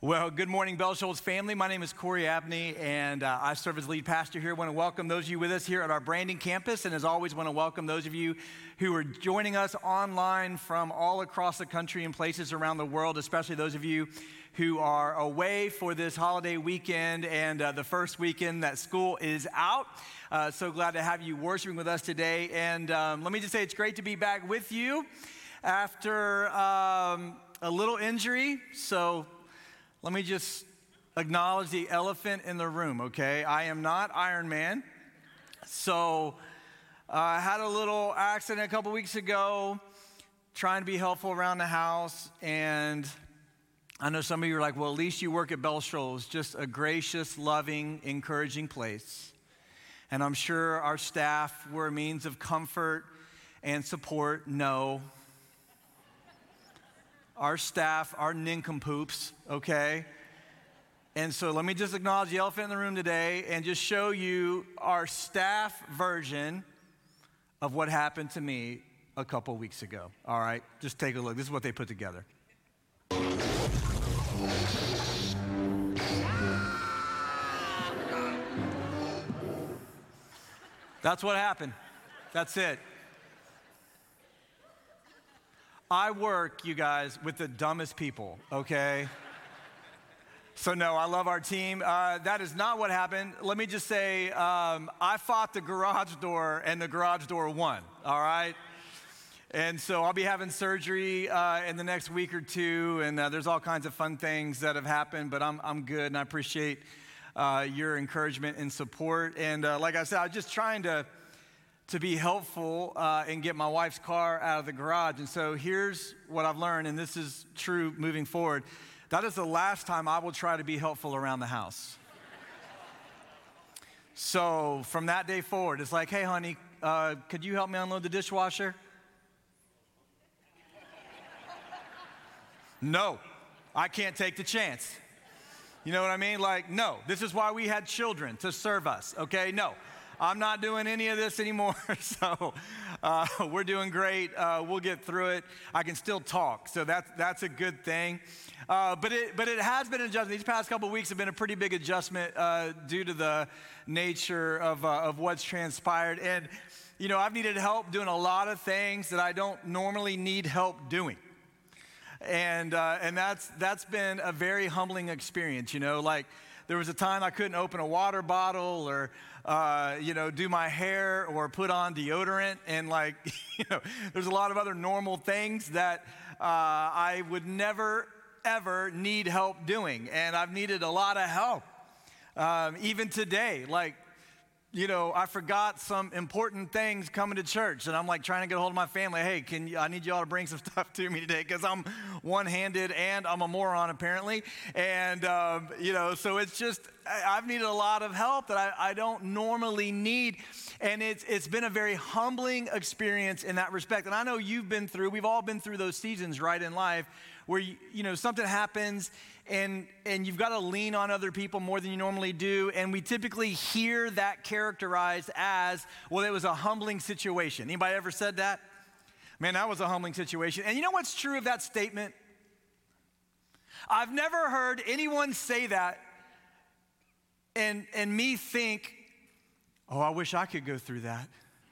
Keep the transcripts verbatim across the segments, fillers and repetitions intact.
Well, good morning, Bell Shoals family. My name is Corey Abney, and uh, I serve as lead pastor here. I want to welcome those of you with us here at our Brandon campus, and as always, want to welcome those of you who are joining us online from all across the country and places around the world, especially those of you who are away for this holiday weekend and uh, the first weekend that school is out. Uh, so glad to have you worshiping with us today. And um, let me just say it's great to be back with you after um, a little injury. So let me just acknowledge the elephant in the room, okay? I am not Iron Man. So uh, I had a little accident a couple weeks ago, trying to be helpful around the house. And I know some of you are like, well, at least you work at Bell Shoals, just a gracious, loving, encouraging place. And I'm sure our staff were a means of comfort and support. No. Our staff are nincompoops, okay? And so let me just acknowledge the elephant in the room today and just show you our staff version of what happened to me a couple weeks ago, all right? Just take a look. This is what they put together. That's what happened. That's it. I work, you guys, with the dumbest people, okay? So no, I love our team. Uh, that is not what happened. Let me just say, um, I fought the garage door and the garage door won, all right? And so I'll be having surgery uh, in the next week or two, and uh, there's all kinds of fun things that have happened, but I'm, I'm good, and I appreciate uh, your encouragement and support. And uh, like I said, I was just trying to to be helpful uh, and get my wife's car out of the garage. And so here's what I've learned, and this is true moving forward. That is the last time I will try to be helpful around the house. So from that day forward, it's like, hey, honey, uh, could you help me unload the dishwasher? No, I can't take the chance. You know what I mean? Like, no, this is why we had children, to serve us, okay? No. I'm not doing any of this anymore, so uh, we're doing great. Uh, we'll get through it. I can still talk, so that's that's a good thing. Uh, but it but it has been an adjustment. These past couple of weeks have been a pretty big adjustment uh, due to the nature of uh, of what's transpired. And you know, I've needed help doing a lot of things that I don't normally need help doing. And uh, and that's that's been a very humbling experience. You know, like there was a time I couldn't open a water bottle or Uh, you know, do my hair or put on deodorant, and like, you know, there's a lot of other normal things that uh, I would never, ever need help doing, and I've needed a lot of help. Um, even today, like, you know, I forgot some important things coming to church, and I'm like trying to get a hold of my family. Hey, can you, I need y'all to bring some stuff to me today because I'm one-handed and I'm a moron apparently. And, um, you know, so it's just, I've needed a lot of help that I, I don't normally need. And it's it's been a very humbling experience in that respect. And I know you've been through, we've all been through those seasons, right, in life where, you, you know, something happens and and you've got to lean on other people more than you normally do. And we typically hear that characterized as, well, it was a humbling situation. Anybody ever said that? Man, that was a humbling situation. And you know what's true of that statement? I've never heard anyone say that and and me think, oh, I wish I could go through that.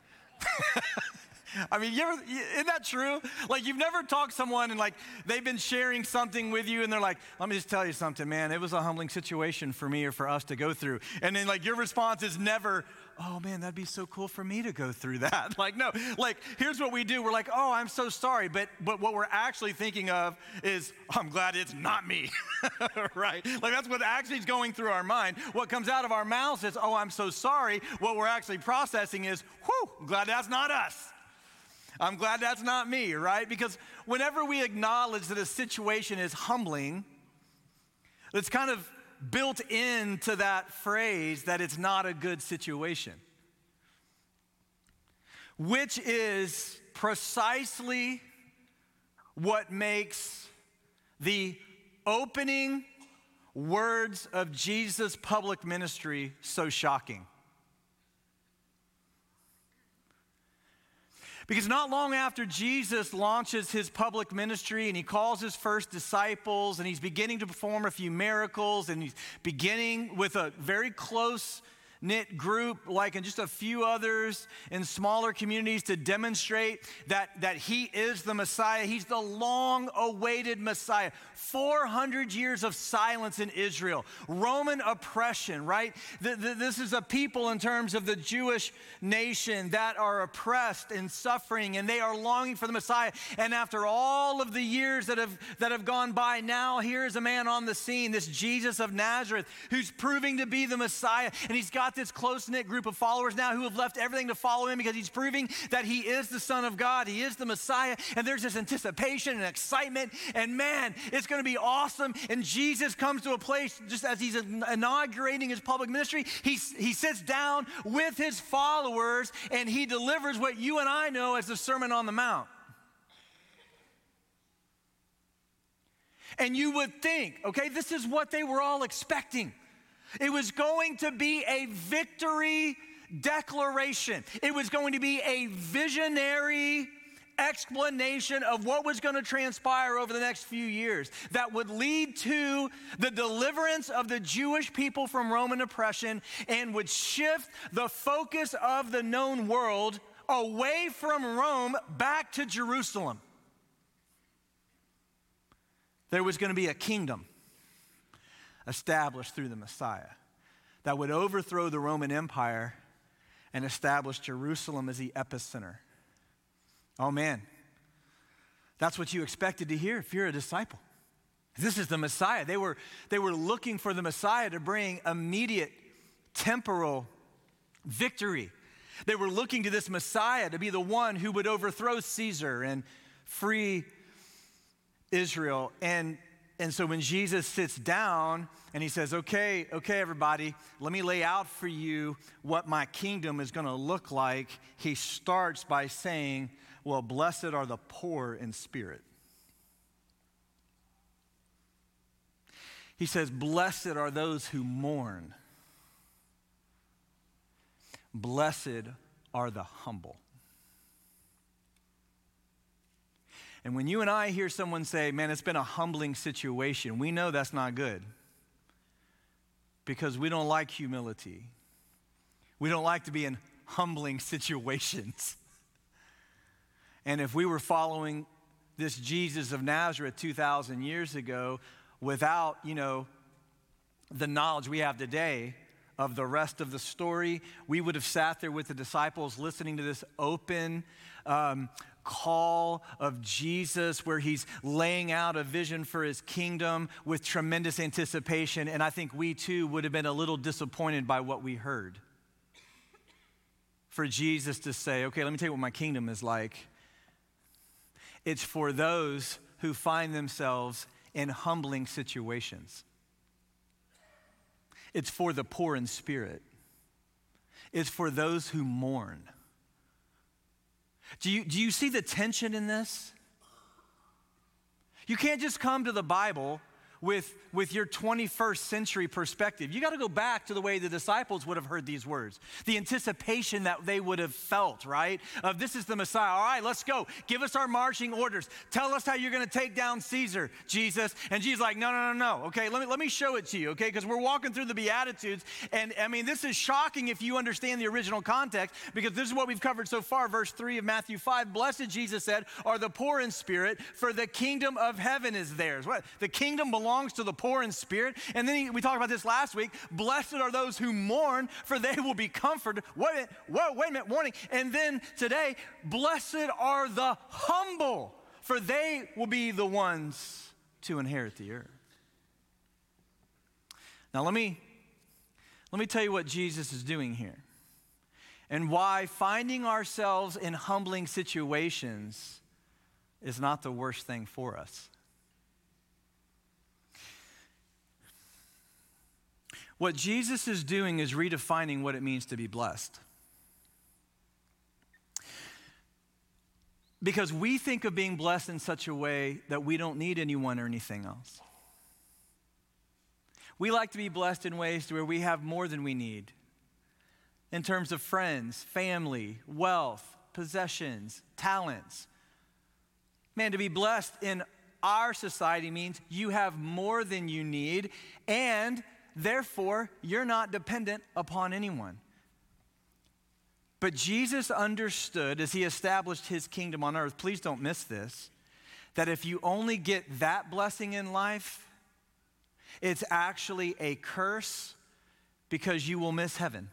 I mean, you ever, isn't that true? Like, you've never talked to someone and like they've been sharing something with you and they're like, let me just tell you something, man. It was a humbling situation for me or for us to go through. And then like your response is never, oh man, that'd be so cool for me to go through that. Like, no, like here's what we do. We're like, oh, I'm so sorry. But but what we're actually thinking of is, I'm glad it's not me, right? Like that's what actually is going through our mind. What comes out of our mouths is, oh, I'm so sorry. What we're actually processing is, whew, I'm glad that's not us. I'm glad that's not me, right? Because whenever we acknowledge that a situation is humbling, it's kind of built into that phrase that it's not a good situation, which is precisely what makes the opening words of Jesus' public ministry so shocking. Because not long after Jesus launches his public ministry and he calls his first disciples and he's beginning to perform a few miracles and he's beginning with a very close knit group, like in just a few others in smaller communities, to demonstrate that, that he is the Messiah. He's the long-awaited Messiah. four hundred years of silence in Israel. Roman oppression, right? The, the, this is a people in terms of the Jewish nation that are oppressed and suffering, and they are longing for the Messiah. And after all of the years that have, that have gone by, now here's a man on the scene, this Jesus of Nazareth, who's proving to be the Messiah. And he's got this close-knit group of followers now who have left everything to follow him because he's proving that he is the Son of God. He is the Messiah. And there's this anticipation and excitement. And man, it's going to be awesome. And Jesus comes to a place just as he's inaugurating his public ministry. He, he sits down with his followers and he delivers what you and I know as the Sermon on the Mount. And you would think, okay, this is what they were all expecting. It was going to be a victory declaration. It was going to be a visionary explanation of what was going to transpire over the next few years that would lead to the deliverance of the Jewish people from Roman oppression and would shift the focus of the known world away from Rome back to Jerusalem. There was going to be a kingdom established through the Messiah that would overthrow the Roman Empire and establish Jerusalem as the epicenter. Oh man, that's what you expected to hear if you're a disciple. This is the Messiah. They were, they were looking for the Messiah to bring immediate temporal victory. They were looking to this Messiah to be the one who would overthrow Caesar and free Israel. And And so when Jesus sits down and he says, okay, okay, everybody, let me lay out for you what my kingdom is going to look like, he starts by saying, well, blessed are the poor in spirit. He says, blessed are those who mourn. Blessed are the humble. And when you and I hear someone say, man, it's been a humbling situation, we know that's not good because we don't like humility. We don't like to be in humbling situations. And if we were following this Jesus of Nazareth two thousand years ago without, you know, the knowledge we have today of the rest of the story, we would have sat there with the disciples listening to this open um, call of Jesus where he's laying out a vision for his kingdom with tremendous anticipation. And I think we too would have been a little disappointed by what we heard. For Jesus to say, okay, let me tell you what my kingdom is like. It's for those who find themselves in humbling situations. It's for the poor in spirit. It's for those who mourn. Do you, do you see the tension in this? You can't just come to the Bible with, with your twenty-first century perspective. You got to go back to the way the disciples would have heard these words. The anticipation that they would have felt, right? Of this is the Messiah. All right, let's go. Give us our marching orders. Tell us how you're going to take down Caesar, Jesus. And Jesus is like, no, no, no, no. Okay, let me, let me show it to you, okay? Because we're walking through the Beatitudes. And I mean, this is shocking if you understand the original context, because this is what we've covered so far. Verse three of Matthew five, blessed, Jesus said, are the poor in spirit, for the kingdom of heaven is theirs. What? The kingdom belongs to the poor in spirit. And then he, we talked about this last week. Blessed are those who mourn, for they will be comforted. Wait, whoa, wait a minute, warning. And then today, blessed are the humble, for they will be the ones to inherit the earth. Now let me, let me tell you what Jesus is doing here and why finding ourselves in humbling situations is not the worst thing for us. What Jesus is doing is redefining what it means to be blessed. Because we think of being blessed in such a way that we don't need anyone or anything else. We like to be blessed in ways to where we have more than we need in terms of friends, family, wealth, possessions, talents. Man, to be blessed in our society means you have more than you need, and therefore you're not dependent upon anyone. But Jesus understood as he established his kingdom on earth, please don't miss this, that if you only get that blessing in life, it's actually a curse because you will miss heaven.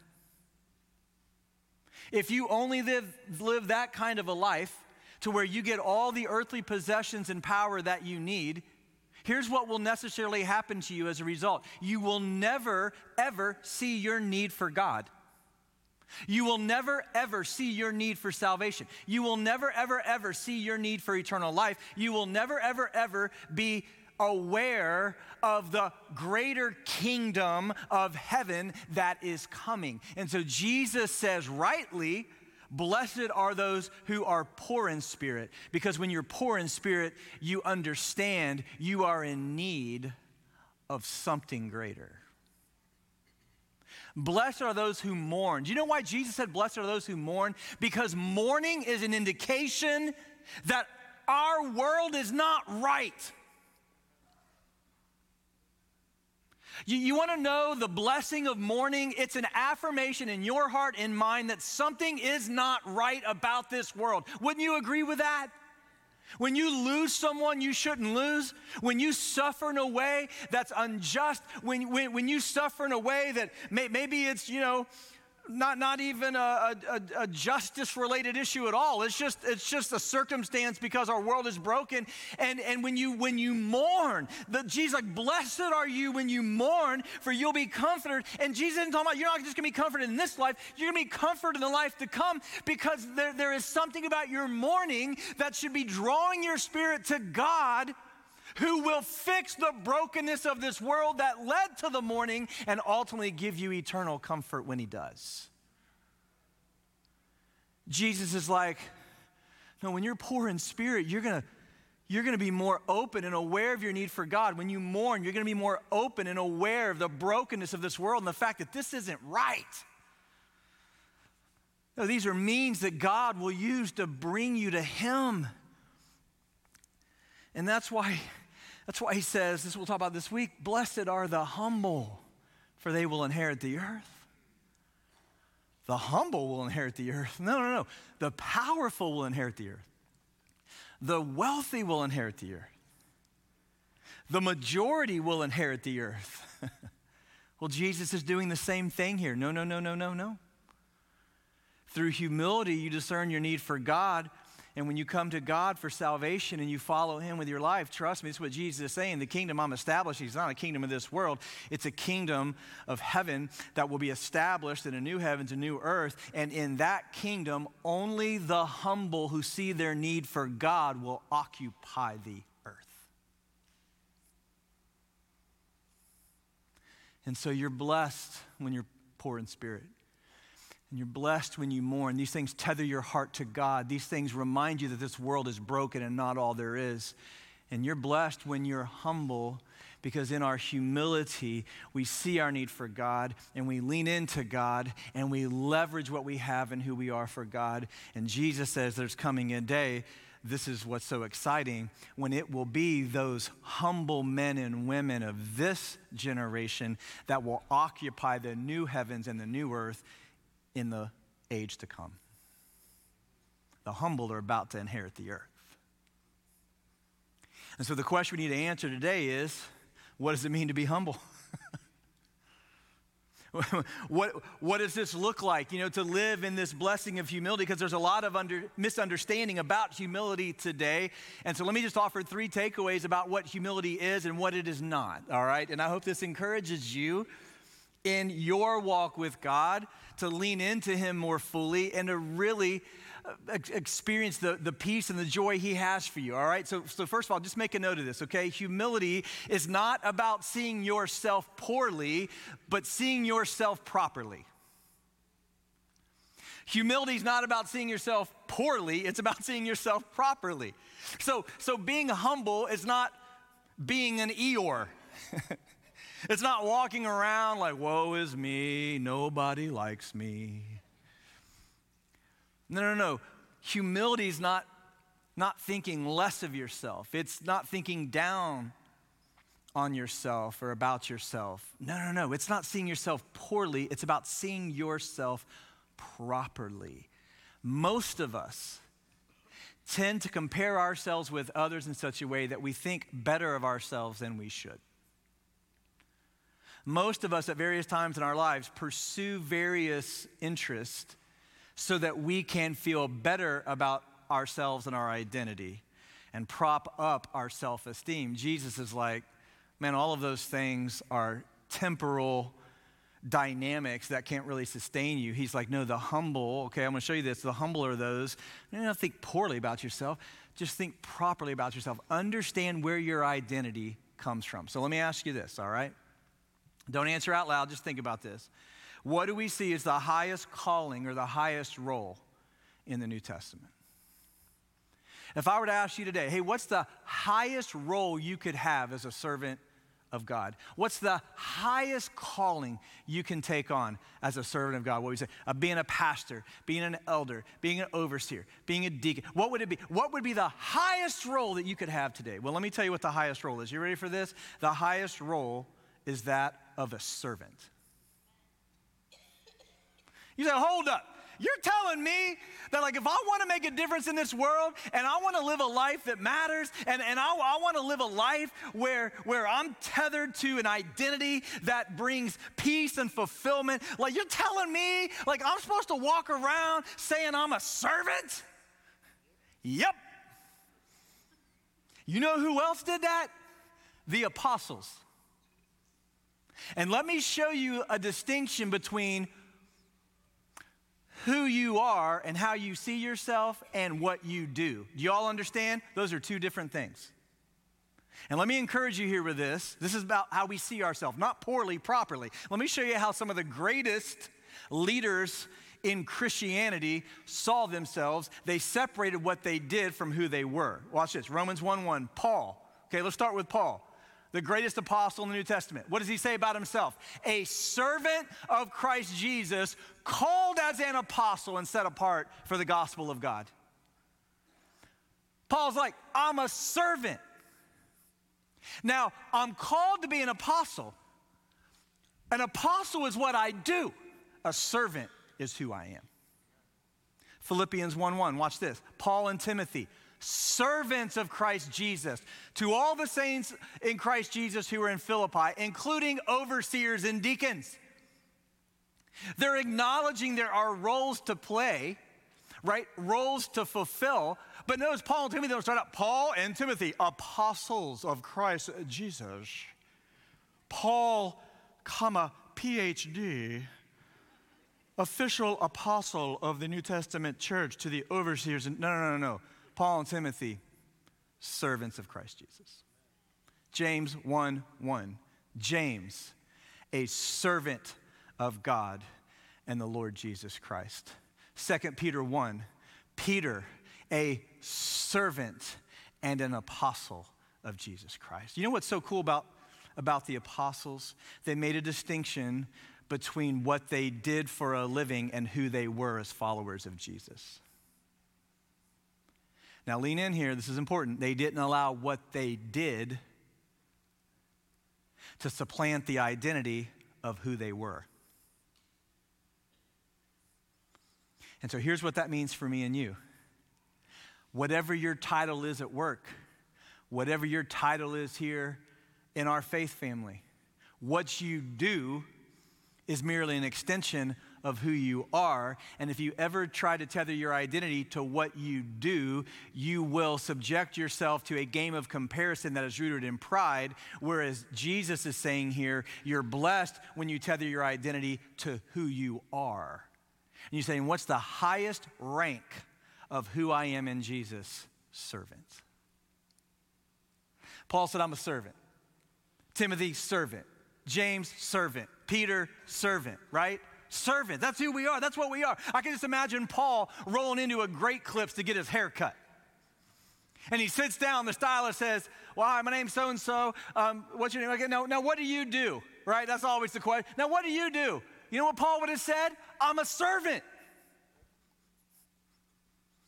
If you only live, live that kind of a life to where you get all the earthly possessions and power that you need, here's what will necessarily happen to you as a result. You will never, ever see your need for God. You will never, ever see your need for salvation. You will never, ever, ever see your need for eternal life. You will never, ever, ever be aware of the greater kingdom of heaven that is coming. And so Jesus says rightly, blessed are those who are poor in spirit, because when you're poor in spirit, you understand you are in need of something greater. Blessed are those who mourn. Do you know why Jesus said blessed are those who mourn? Because mourning is an indication that our world is not right. You, you want to know the blessing of mourning? It's an affirmation in your heart and mind that something is not right about this world. Wouldn't you agree with that? When you lose someone you shouldn't lose, when you suffer in a way that's unjust, when, when, when you suffer in a way that may, maybe it's, you know, not, not even a, a, a justice-related issue at all. It's just, it's just a circumstance because our world is broken. And, and when you when you mourn, the, Jesus like, blessed are you when you mourn, for you'll be comforted. And Jesus isn't talking about you're not just going to be comforted in this life, you're going to be comforted in the life to come, because there, there is something about your mourning that should be drawing your spirit to God, who will fix the brokenness of this world that led to the mourning and ultimately give you eternal comfort when he does. Jesus is like, no, when you're poor in spirit, you're going to you're going to be more open and aware of your need for God. When you mourn, you're going to be more open and aware of the brokenness of this world and the fact that this isn't right. No, these are means that God will use to bring you to him. And that's why, that's why he says, this we'll talk about this week, blessed are the humble, for they will inherit the earth. The humble will inherit the earth. No, no, no. The powerful will inherit the earth. The wealthy will inherit the earth. The majority will inherit the earth. Well, Jesus is doing the same thing here. No, no, no, no, no, no. Through humility, you discern your need for God. And when you come to God for salvation and you follow him with your life, trust me, this is what Jesus is saying. The kingdom I'm establishing is not a kingdom of this world. It's a kingdom of heaven that will be established in a new heavens, a new earth. And in that kingdom, only the humble who see their need for God will occupy the earth. And so you're blessed when you're poor in spirit. And you're blessed when you mourn. These things tether your heart to God. These things remind you that this world is broken and not all there is. And you're blessed when you're humble, because in our humility, we see our need for God and we lean into God and we leverage what we have and who we are for God. And Jesus says there's coming a day, this is what's so exciting, when it will be those humble men and women of this generation that will occupy the new heavens and the new earth in the age to come. The humble are about to inherit the earth. And so the question we need to answer today is, what does it mean to be humble? what, what does this look like, you know, to live in this blessing of humility? Because there's a lot of under, misunderstanding about humility today. And so let me just offer three takeaways about what humility is and what it is not, all right? And I hope this encourages you in your walk with God to lean into him more fully and to really ex- experience the, the peace and the joy he has for you, all right? So, so first of all, just make a note of this, okay? Humility is not about seeing yourself poorly, but seeing yourself properly. Humility is not about seeing yourself poorly, it's about seeing yourself properly. So, so being humble is not being an Eeyore. It's not walking around like, woe is me, nobody likes me. No, no, no. Humility is not, not thinking less of yourself. It's not thinking down on yourself or about yourself. No, no, no. It's not seeing yourself poorly. It's about seeing yourself properly. Most of us tend to compare ourselves with others in such a way that we think better of ourselves than we should. Most of us at various times in our lives pursue various interests so that we can feel better about ourselves and our identity and prop up our self-esteem. Jesus is like, man, all of those things are temporal dynamics that can't really sustain you. He's like, no, the humble, okay, I'm gonna show you this. The humble are those, you don't think poorly about yourself, just think properly about yourself. Understand where your identity comes from. So let me ask you this, all right? Don't answer out loud, just think about this. What do we see as the highest calling or the highest role in the New Testament? If I were to ask you today, hey, what's the highest role you could have as a servant of God? What's the highest calling you can take on as a servant of God? What would you say? Uh, being a pastor, being an elder, being an overseer, being a deacon. What would it be? What would be the highest role that you could have today? Well, let me tell you what the highest role is. You ready for this? The highest role is that of a servant. You say, hold up. You're telling me that, like, if I want to make a difference in this world and I want to live a life that matters and, and I, I want to live a life where, where I'm tethered to an identity that brings peace and fulfillment, like, you're telling me, like, I'm supposed to walk around saying I'm a servant? Yep. You know who else did that? The apostles. And let me show you a distinction between who you are and how you see yourself and what you do. Do you all understand? Those are two different things. And let me encourage you here with this. This is about how we see ourselves, not poorly, properly. Let me show you how some of the greatest leaders in Christianity saw themselves. They separated what they did from who they were. Watch this, Romans one one, Paul. Okay, let's start with Paul, the greatest apostle in the New Testament. What does he say about himself? A servant of Christ Jesus, called as an apostle and set apart for the gospel of God. Paul's like, I'm a servant. Now, I'm called to be an apostle. An apostle is what I do. A servant is who I am. Philippians one one, watch this. Paul and Timothy, servants of Christ Jesus, to all the saints in Christ Jesus who are in Philippi, including overseers and deacons. They're acknowledging there are roles to play, right? Roles to fulfill. But notice Paul and Timothy don't start out, Paul and Timothy, apostles of Christ Jesus. Paul, comma, P H D, official apostle of the New Testament church to the overseers. No, no, no, no. Paul and Timothy, servants of Christ Jesus. James one one, James, a servant of God and the Lord Jesus Christ. Second Peter one, Peter, a servant and an apostle of Jesus Christ. You know what's so cool about, about the apostles? They made a distinction between what they did for a living and who they were as followers of Jesus. Now lean in here, this is important. They didn't allow what they did to supplant the identity of who they were. And so here's what that means for me and you. Whatever your title is at work, whatever your title is here in our faith family, what you do is merely an extension of who you are. And if you ever try to tether your identity to what you do, you will subject yourself to a game of comparison that is rooted in pride, whereas Jesus is saying here, you're blessed when you tether your identity to who you are. And you're saying, what's the highest rank of who I am in Jesus? Servant. Paul said, I'm a servant. Timothy, servant. James, servant. Peter, servant, right? Servant, that's who we are, that's what we are. I can just imagine Paul rolling into a Great Clips to get his hair cut. And he sits down, the stylist says, well, hi, my name's so-and-so, um, what's your name? Okay, now, now what do you do, right? That's always the question. Now what do you do? You know what Paul would have said? I'm a servant.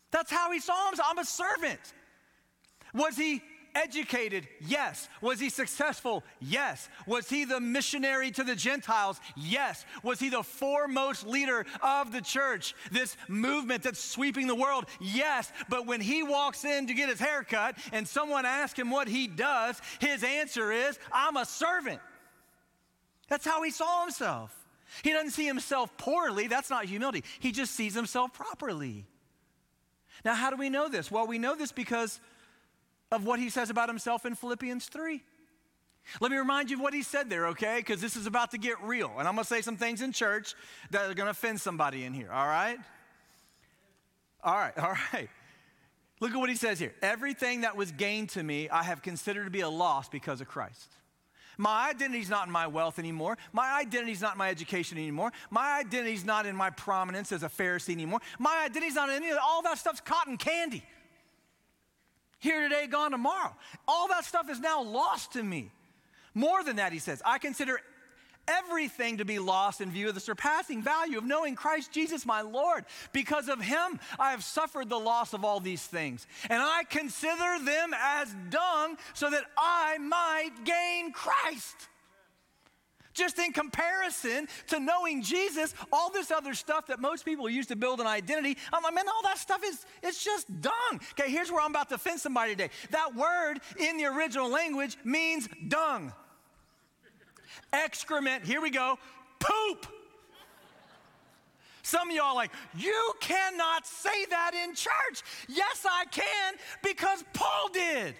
That's how he saw himself. I'm a servant. Was he educated? Yes. Was he successful? Yes. Was he the missionary to the Gentiles? Yes. Was he the foremost leader of the church, this movement that's sweeping the world? Yes. But when he walks in to get his hair cut and someone asks him what he does, his answer is, I'm a servant. That's how he saw himself. He doesn't see himself poorly. That's not humility. He just sees himself properly. Now, how do we know this? Well, we know this because of what he says about himself in Philippians three. Let me remind you of what he said there, okay? Because this is about to get real. And I'm going to say some things in church that are going to offend somebody in here, all right? All right, all right. Look at what he says here. Everything that was gained to me, I have considered to be a loss because of Christ. My identity's not in my wealth anymore. My identity's not in my education anymore. My identity's not in my prominence as a Pharisee anymore. My identity's not in any of that. All that stuff's cotton candy. Here today, gone tomorrow. All that stuff is now lost to me. More than that, he says, I consider everything to be lost in view of the surpassing value of knowing Christ Jesus my Lord. Because of him, I have suffered the loss of all these things. And I consider them as dung so that I might gain Christ. Just in comparison to knowing Jesus, all this other stuff that most people use to build an identity, I'm like, man, all that stuff is, it's just dung. Okay, here's where I'm about to offend somebody today. That word in the original language means dung. Excrement, here we go, poop. Some of y'all are like, you cannot say that in church. Yes, I can, because Paul did.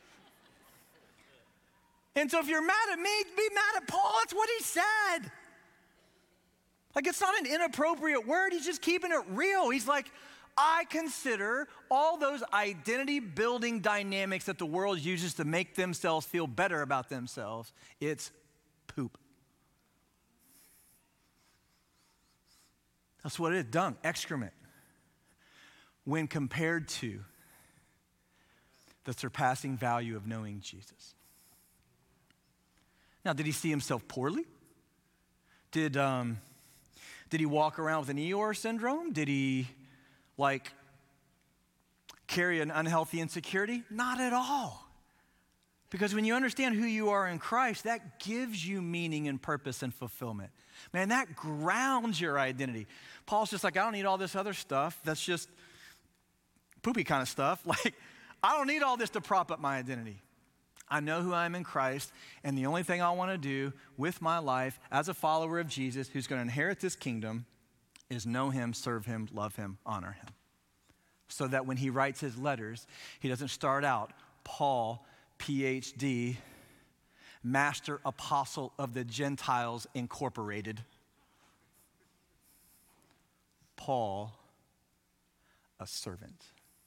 And so if you're mad at me, be mad at Paul. That's what he said. Like, it's not an inappropriate word. He's just keeping it real. He's like, I consider all those identity-building dynamics that the world uses to make themselves feel better about themselves. It's poop. That's what it is, dung, excrement. When compared to the surpassing value of knowing Jesus. Now, did he see himself poorly? Did, um, did he walk around with an Eeyore syndrome? Did he, like, carry an unhealthy insecurity? Not at all. Because when you understand who you are in Christ, that gives you meaning and purpose and fulfillment. Man, that grounds your identity. Paul's just like, I don't need all this other stuff. That's just poopy kind of stuff. Like, I don't need all this to prop up my identity. I know who I am in Christ, and the only thing I want to do with my life as a follower of Jesus who's going to inherit this kingdom is know him, serve him, love him, honor him. So that when he writes his letters, he doesn't start out, Paul, P H D, Master Apostle of the Gentiles Incorporated. Paul, a servant.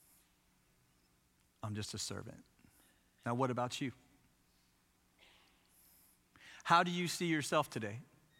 I'm just a servant. Now, what about you? How do you see yourself today?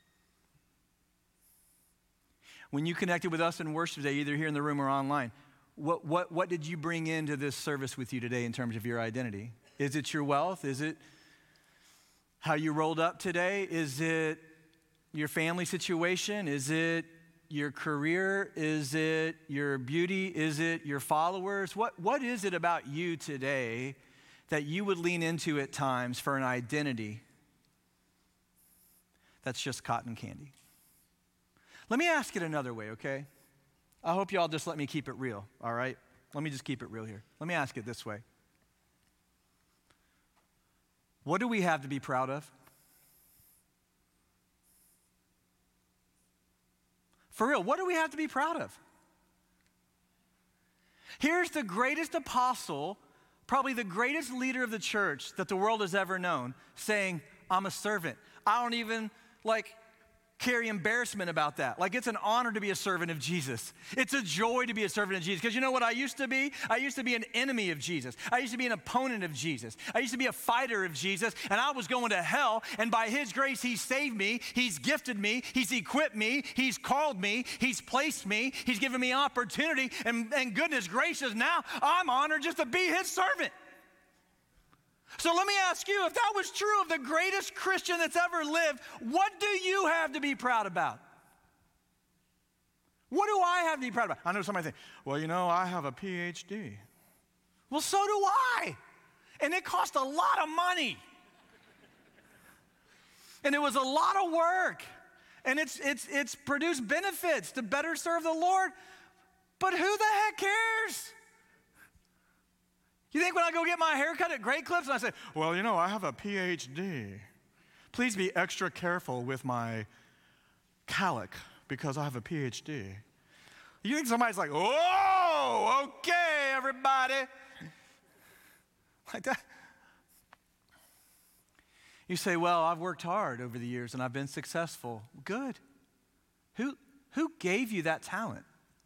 When you connected with us in worship today, either here in the room or online, what, what, what did you bring into this service with you today in terms of your identity? Is it your wealth? Is it how you rolled up today? Is it your family situation? Is it your career? Is it your beauty? Is it your followers? What, what is it about you today that you would lean into at times for an identity that's just cotton candy? Let me ask it another way, okay? I hope y'all just let me keep it real, all right? Let me just keep it real here. Let me ask it this way. What do we have to be proud of? For real, what do we have to be proud of? Here's the greatest apostle, probably the greatest leader of the church that the world has ever known, saying, I'm a servant. I don't even, like, carry embarrassment about that. Like, it's an honor to be a servant of Jesus. It's a joy to be a servant of Jesus. Because you know what I used to be? I used to be an enemy of Jesus. I used to be an opponent of Jesus. I used to be a fighter of Jesus, and I was going to hell, and by his grace, he saved me. He's gifted me. He's equipped me. He's called me. He's placed me. He's given me opportunity, and, and goodness gracious, now I'm honored just to be his servant. So let me ask you, if that was true of the greatest Christian that's ever lived, what do you have to be proud about? What do I have to be proud about? I know somebody think, well, you know, I have a P H D. Well, so do I. And it cost a lot of money. And it was a lot of work. And it's, it's, it's produced benefits to better serve the Lord. But who the heck cares? You think when I go get my hair cut at Great Clips and I say, well, you know, I have a P H D. Please be extra careful with my calic because I have a P H D. You think somebody's like, oh, okay, everybody. Like that. You say, well, I've worked hard over the years and I've been successful. Good. Who, who gave you that talent?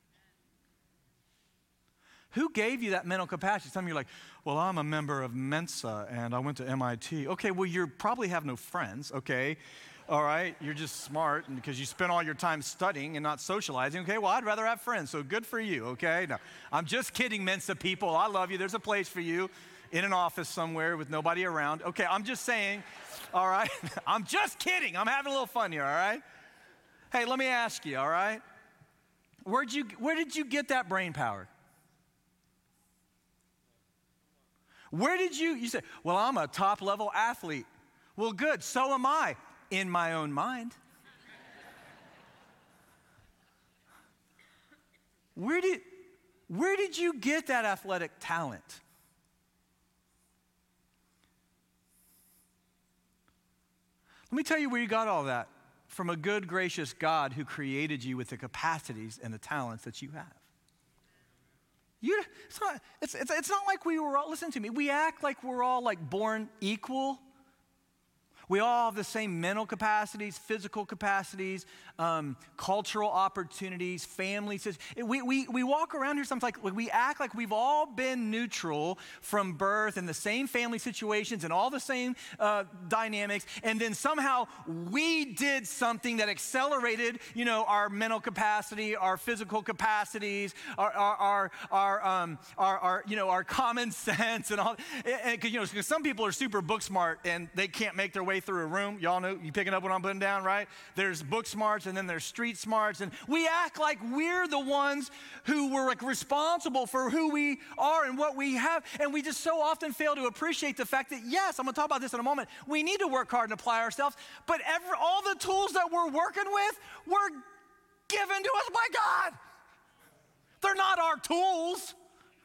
Who gave you that mental capacity? Some of you are like, well, I'm a member of Mensa and I went to M I T. Okay, well, you probably have no friends, okay? All right, you're just smart because you spend all your time studying and not socializing. Okay, well, I'd rather have friends, so good for you, okay? No, I'm just kidding, Mensa people. I love you. There's a place for you in an office somewhere with nobody around. Okay, I'm just saying, all right? I'm just kidding. I'm having a little fun here, all right? Hey, let me ask you, all right? Where'd you, where did you get that brain power? Where did you, you say, well, I'm a top-level athlete. Well, good, so am I. In my own mind. Where did, where did you get that athletic talent? Let me tell you where you got all that. From a good, gracious God who created you with the capacities and the talents that you have. You, it's, not, it's, it's, it's not like we were all, listen to me, we act like we're all like born equal. We all have the same mental capacities, physical capacities, um, cultural opportunities, families. We, we, we walk around here sometimes like we act like we've all been neutral from birth in the same family situations and all the same uh, dynamics. And then somehow we did something that accelerated, you know, our mental capacity, our physical capacities, our, our, our, our, um, our, our you know, our common sense and all. And, and, you know, some people are super book smart and they can't make their way through a room. Y'all know, you picking up what I'm putting down, right? There's book smarts and then there's street smarts, and we act like we're the ones who were like responsible for who we are and what we have, and we just so often fail to appreciate the fact that, yes, I'm gonna talk about this in a moment, we need to work hard and apply ourselves, but every, all the tools that we're working with were given to us by God. They're not our tools.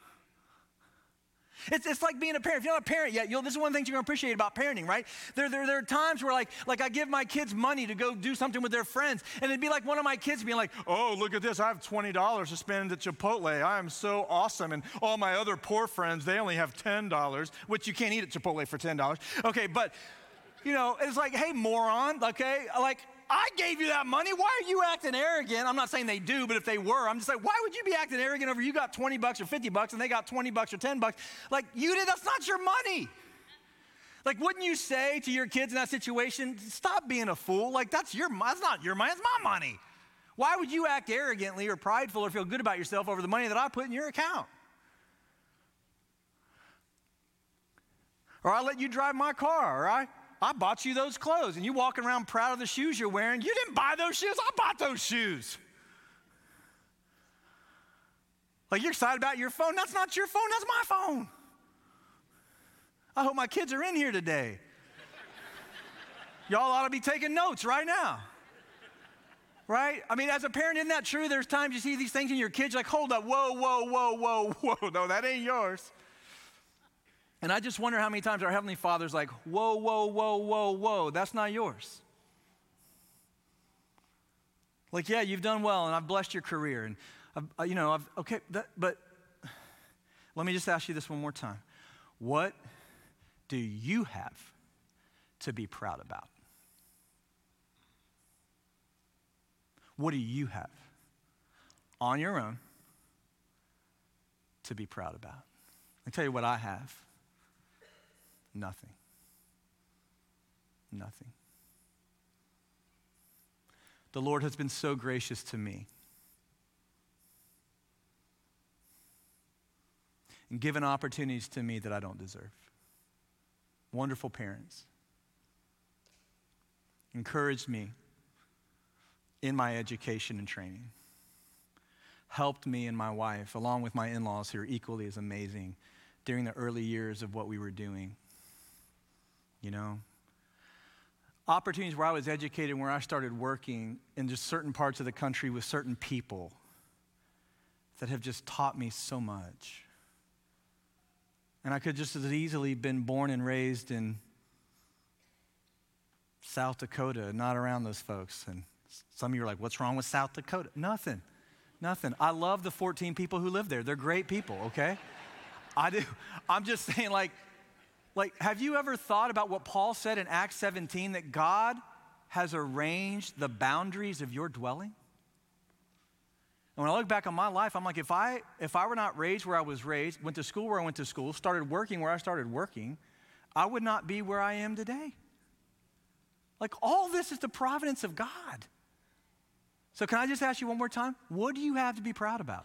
It's, it's like being a parent. If you're not a parent yet, you'll, this is one of the things you're going to appreciate about parenting, right? There, there, there are times where like, like I give my kids money to go do something with their friends, and it'd be like one of my kids being like, oh, look at this, I have twenty dollars to spend at Chipotle. I am so awesome. And all my other poor friends, they only have ten dollars, which you can't eat at Chipotle for ten dollars. Okay, but, you know, it's like, hey, moron, okay? Like, I gave you that money. Why are you acting arrogant? I'm not saying they do, but if they were, I'm just like, why would you be acting arrogant over you got twenty bucks or fifty bucks and they got twenty bucks or ten bucks? Like, you did, that's not your money. Like, wouldn't you say to your kids in that situation, stop being a fool? Like, that's your, that's not your money, that's my money. Why would you act arrogantly or prideful or feel good about yourself over the money that I put in your account? Or I let you drive my car, all right? I bought you those clothes, and you walking around proud of the shoes you're wearing. You didn't buy those shoes. I bought those shoes. Like, you're excited about your phone. That's not your phone. That's my phone. I hope my kids are in here today. Y'all ought to be taking notes right now. Right? I mean, as a parent, isn't that true? There's times you see these things in your kids, you're like, hold up, whoa, whoa, whoa, whoa, whoa. No, that ain't yours. And I just wonder how many times our Heavenly Father's like, whoa, whoa, whoa, whoa, whoa, that's not yours. Like, yeah, you've done well, and I've blessed your career, and, I've, you know, I've, okay, that, but let me just ask you this one more time. What do you have to be proud about? What do you have on your own to be proud about? I tell you what I have. Nothing. Nothing. The Lord has been so gracious to me and given opportunities to me that I don't deserve. Wonderful parents. Encouraged me in my education and training. helped me and my wife, along with my in-laws who are equally as amazing, during the early years of what we were doing. You know? Opportunities where I was educated, where I started working in just certain parts of the country with certain people that have just taught me so much. And I could just as easily been born and raised in South Dakota, not around those folks. And some of you are like, what's wrong with South Dakota? Nothing, nothing. I love the fourteen people who live there. They're great people, okay? I do. I'm just saying, like, like, have you ever thought about what Paul said in Acts seventeen, that God has arranged the boundaries of your dwelling? And when I look back on my life, I'm like, if I if I were not raised where I was raised, went to school where I went to school, started working where I started working, I would not be where I am today. Like, all this is the providence of God. So can I just ask you one more time? What do you have to be proud about?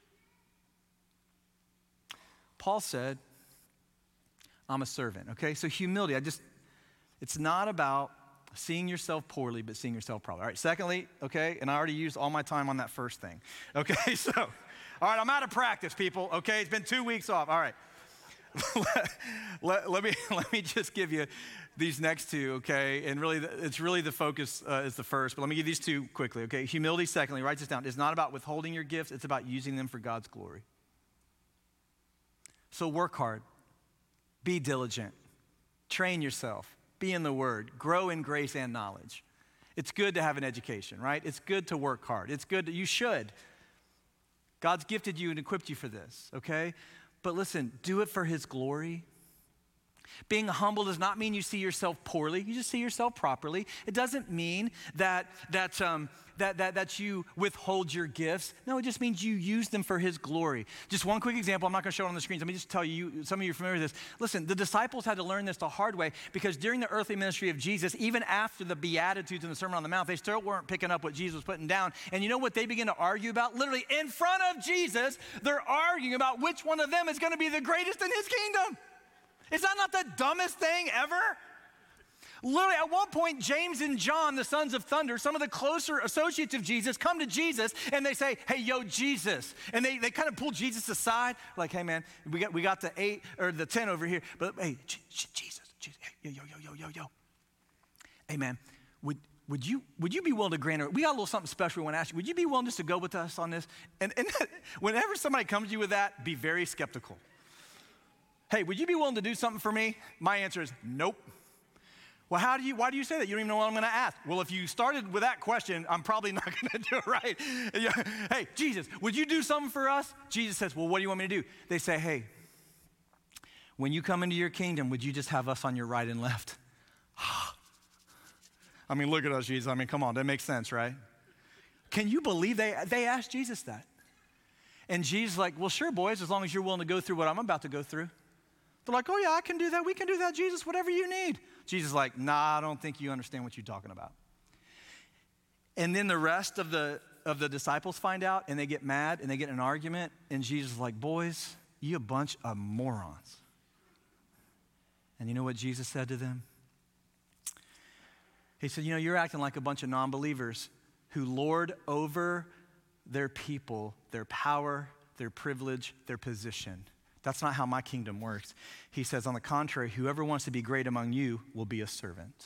Paul said, I'm a servant, okay? So humility, I just, it's not about seeing yourself poorly, but seeing yourself properly. All right, secondly, okay, and I already used all my time on that first thing. Okay, so, all right, I'm out of practice, people, okay? It's been two weeks off, all right. let, let, let, me, let me just give you these next two, okay? And really, the, it's really the focus uh, is the first, but let me give these two quickly, okay? Humility, secondly, write this down. It's not about withholding your gifts, it's about using them for God's glory. So work hard, be diligent, train yourself, be in the Word, grow in grace and knowledge. It's good to have an education, right? It's good to work hard. It's good, to, you should. God's gifted you and equipped you for this, okay? But listen, do it for His glory. Being humble does not mean you see yourself poorly. You just see yourself properly. It doesn't mean that, that, um, that, that, that you withhold your gifts. No, it just means you use them for His glory. Just one quick example. I'm not going to show it on the screens. Let me just tell you, some of you are familiar with this. Listen, the disciples had to learn this the hard way because during the earthly ministry of Jesus, even after the Beatitudes and the Sermon on the Mount, they still weren't picking up what Jesus was putting down. And you know what they began to argue about? Literally in front of Jesus, they're arguing about which one of them is going to be the greatest in His kingdom. Is that not the dumbest thing ever? Literally, at one point, James and John, the sons of thunder, some of the closer associates of Jesus, come to Jesus and they say, hey, yo, Jesus. And they, they kind of pull Jesus aside, like, hey, man, we got we got the eight or the ten over here. But hey, J- J- Jesus, Jesus, hey, yo, yo, yo, yo, yo, yo. Hey, man, would would you would you be willing to grant her? We got a little something special we want to ask you. Would you be willing just to go with us on this? And, and whenever somebody comes to you with that, be very skeptical. Hey, would you be willing to do something for me? My answer is nope. Well, how do you, why do you say that? You don't even know what I'm going to ask. Well, if you started with that question, I'm probably not going to do it right. Hey, Jesus, would you do something for us? Jesus says, well, what do you want me to do? They say, hey, when you come into your kingdom, would you just have us on your right and left? I mean, look at us, Jesus. I mean, come on, that makes sense, right? Can you believe they, they asked Jesus that? And Jesus is like, well, sure, boys, as long as you're willing to go through what I'm about to go through. They're like, oh, yeah, I can do that. We can do that, Jesus, whatever you need. Jesus is like, nah, I don't think you understand what you're talking about. And then the rest of the, of the disciples find out, and they get mad, and they get in an argument, and Jesus is like, boys, you a bunch of morons. And you know what Jesus said to them? He said, you know, you're acting like a bunch of non-believers who lord over their people, their power, their privilege, their position. That's not how my kingdom works. He says, on the contrary, whoever wants to be great among you will be a servant.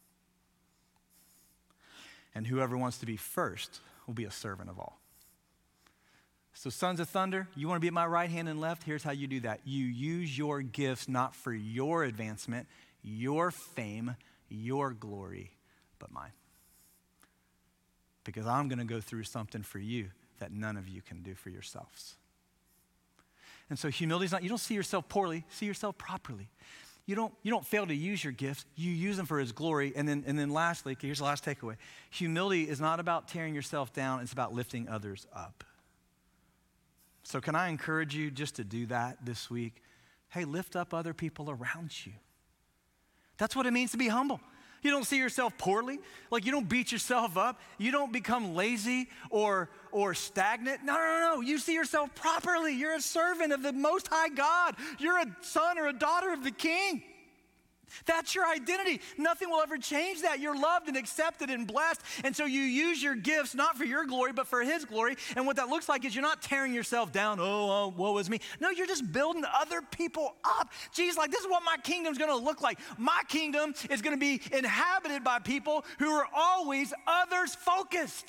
And whoever wants to be first will be a servant of all. So sons of thunder, you want to be at my right hand and left? Here's how you do that. You use your gifts not for your advancement, your fame, your glory, but mine. Because I'm going to go through something for you that none of you can do for yourselves. And so humility is not, you don't see yourself poorly, see yourself properly. You don't, you don't fail to use your gifts, you use them for His glory. And then, and then lastly, okay, here's the last takeaway. Humility is not about tearing yourself down, it's about lifting others up. So can I encourage you just to do that this week? Hey, lift up other people around you. That's what it means to be humble. You don't see yourself poorly. Like, you don't beat yourself up. You don't become lazy or, or stagnant. No, no, no. You see yourself properly. You're a servant of the Most High God. You're a son or a daughter of the King. That's your identity. Nothing will ever change that. You're loved and accepted and blessed. And so you use your gifts not for your glory, but for his glory. And what that looks like is you're not tearing yourself down. Oh, oh woe is me. No, you're just building other people up. Jesus, like, this is what my kingdom's going to look like. My kingdom is going to be inhabited by people who are always others focused.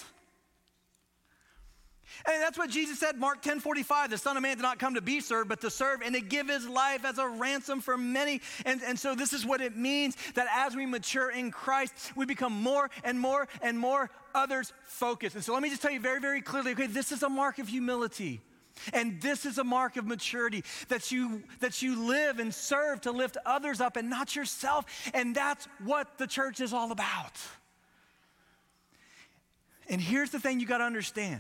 And that's what Jesus said, Mark ten forty-five, the Son of Man did not come to be served, but to serve and to give his life as a ransom for many. And, and so this is what it means, that as we mature in Christ, we become more and more and more others focused. And so let me just tell you very, very clearly, okay, this is a mark of humility. And this is a mark of maturity, that you, that you live and serve to lift others up and not yourself. And that's what the church is all about. And here's the thing you got to understand.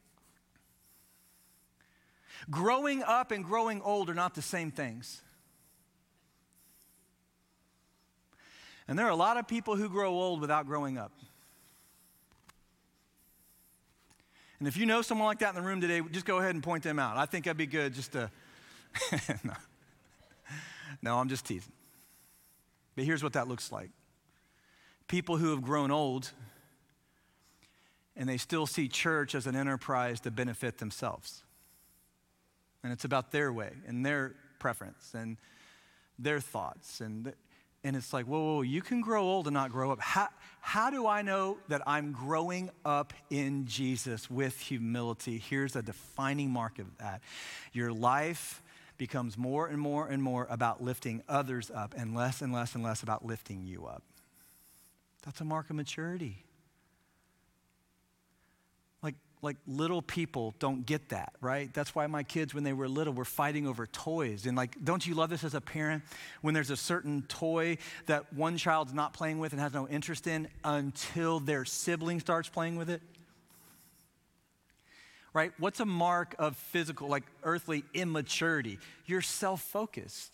Growing up and growing old are not the same things. And there are a lot of people who grow old without growing up. And if you know someone like that in the room today, just go ahead and point them out. I think that'd be good just to, no. No, I'm just teasing. But here's what that looks like. People who have grown old and they still see church as an enterprise to benefit themselves. And it's about their way and their preference and their thoughts. And, and it's like, whoa, whoa, you can grow old and not grow up. How, how do I know that I'm growing up in Jesus with humility? Here's a defining mark of that. Your life becomes more and more and more about lifting others up and less and less and less about lifting you up. That's a mark of maturity. Like, little people don't get that, right? That's why my kids, when they were little, were fighting over toys. And like, don't you love this as a parent? When there's a certain toy that one child's not playing with and has no interest in until their sibling starts playing with it? Right? What's a mark of physical, like earthly immaturity? You're self-focused.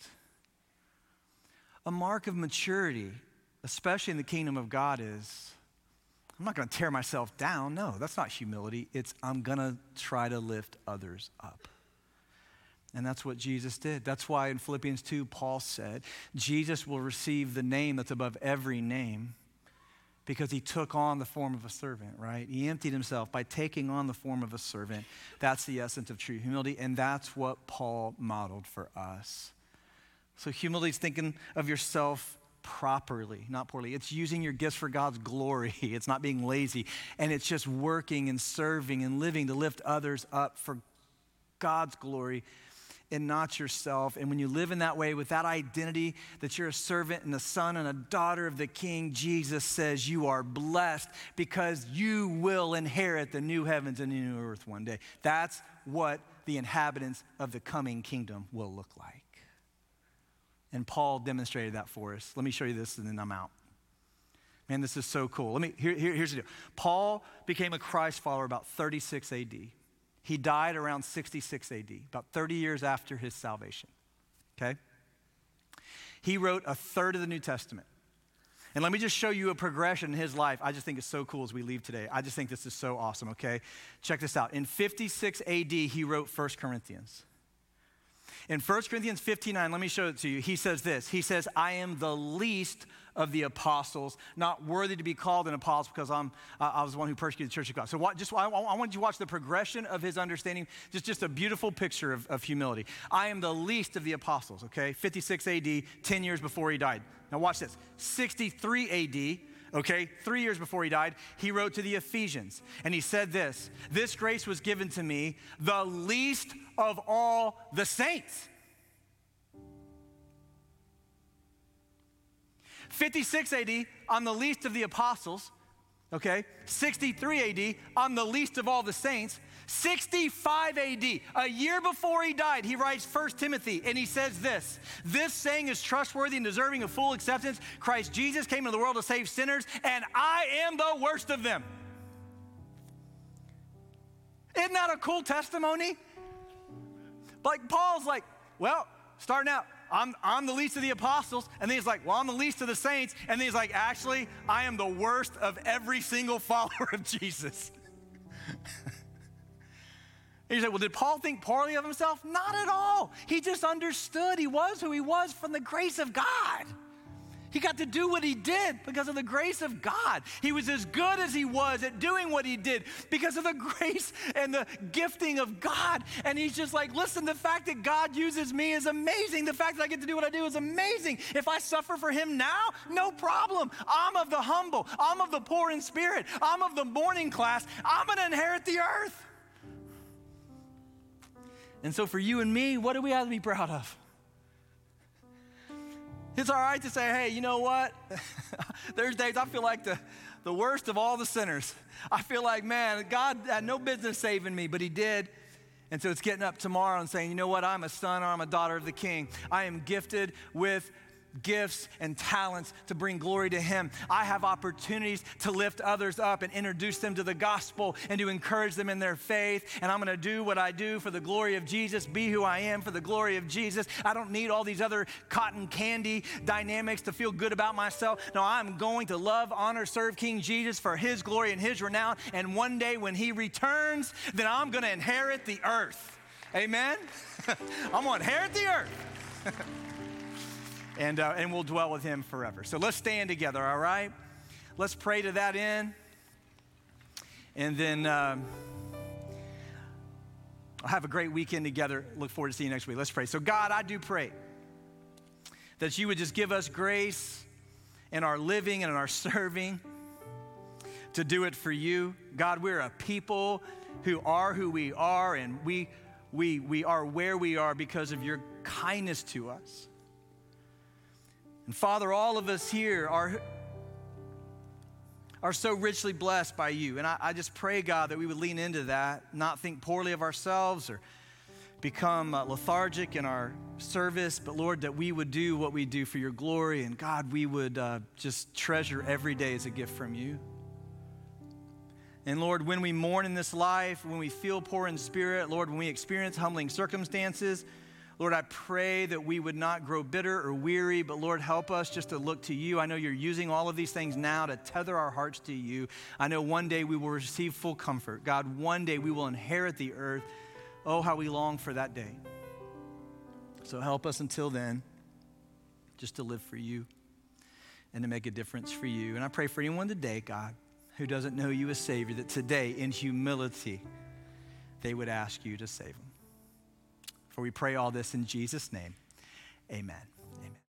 A mark of maturity, especially in the kingdom of God, is I'm not going to tear myself down. No, that's not humility. It's I'm going to try to lift others up. And that's what Jesus did. That's why in Philippians two, Paul said, Jesus will receive the name that's above every name because he took on the form of a servant, right? He emptied himself by taking on the form of a servant. That's the essence of true humility, and that's what Paul modeled for us. So humility is thinking of yourself properly, not poorly. It's using your gifts for God's glory. It's not being lazy. And it's just working and serving and living to lift others up for God's glory and not yourself. And when you live in that way with that identity that you're a servant and a son and a daughter of the King, Jesus says you are blessed because you will inherit the new heavens and the new earth one day. That's what the inhabitants of the coming kingdom will look like. And Paul demonstrated that for us. Let me show you this and then I'm out. Man, this is so cool. Let me, here, here, here's the deal. Paul became a Christ follower about thirty-six A D. He died around sixty-six A D, about thirty years after his salvation, okay? He wrote a third of the New Testament. And let me just show you a progression in his life. I just think it's so cool as we leave today. I just think this is so awesome, okay? Check this out. In fifty-six A D, he wrote First Corinthians. In First Corinthians fifteen nine, let me show it to you. He says this. He says, I am the least of the apostles, not worthy to be called an apostle because I'm, uh, I was the one who persecuted the church of God. So what, just I, I want you to watch the progression of his understanding, just, just a beautiful picture of, of humility. I am the least of the apostles, okay? fifty-six A D, ten years before he died. Now watch this. sixty-three A D, okay, three years before he died, he wrote to the Ephesians, and he said this, this grace was given to me, the least of all the saints. fifty-six A D, I'm the least of the apostles, okay? sixty-three A D, I'm the least of all the saints. sixty-five A D, a year before he died, he writes First Timothy, and he says this, this saying is trustworthy and deserving of full acceptance. Christ Jesus came into the world to save sinners, and I am the worst of them. Isn't that a cool testimony? Like Paul's like, well, starting out, I'm, I'm the least of the apostles. And then he's like, well, I'm the least of the saints. And then he's like, actually, I am the worst of every single follower of Jesus. And you say, well, did Paul think poorly of himself? Not at all. He just understood he was who he was from the grace of God. He got to do what he did because of the grace of God. He was as good as he was at doing what he did because of the grace and the gifting of God. And he's just like, listen, the fact that God uses me is amazing. The fact that I get to do what I do is amazing. If I suffer for him now, no problem. I'm of the humble. I'm of the poor in spirit. I'm of the mourning class. I'm going to inherit the earth. And so for you and me, what do we have to be proud of? It's all right to say, hey, you know what? There's days I feel like the, the worst of all the sinners. I feel like, man, God had no business saving me, but he did. And so it's getting up tomorrow and saying, you know what? I'm a son or I'm a daughter of the King. I am gifted with gifts and talents to bring glory to him. I have opportunities to lift others up and introduce them to the gospel and to encourage them in their faith. And I'm going to do what I do for the glory of Jesus, be who I am for the glory of Jesus. I don't need all these other cotton candy dynamics to feel good about myself. No, I'm going to love, honor, serve King Jesus for his glory and his renown. And one day when he returns, then I'm going to inherit the earth. Amen? I'm going to inherit the earth. And, uh, and we'll dwell with him forever. So let's stand together, all right? Let's pray to that end. And then um, I'll have a great weekend together. Look forward to seeing you next week. Let's pray. So God, I do pray that you would just give us grace in our living and in our serving to do it for you. God, we're a people who are who we are, and we, we, we are where we are because of your kindness to us. And Father, all of us here are, are so richly blessed by you. And I, I just pray, God, that we would lean into that, not think poorly of ourselves or become uh, lethargic in our service, but Lord, that we would do what we do for your glory. And God, we would uh, just treasure every day as a gift from you. And Lord, when we mourn in this life, when we feel poor in spirit, Lord, when we experience humbling circumstances, Lord, I pray that we would not grow bitter or weary, but Lord, help us just to look to you. I know you're using all of these things now to tether our hearts to you. I know one day we will receive full comfort. God, one day we will inherit the earth. Oh, how we long for that day. So help us until then just to live for you and to make a difference for you. And I pray for anyone today, God, who doesn't know you as Savior, that today in humility they would ask you to save them. For we pray all this in Jesus' name, amen.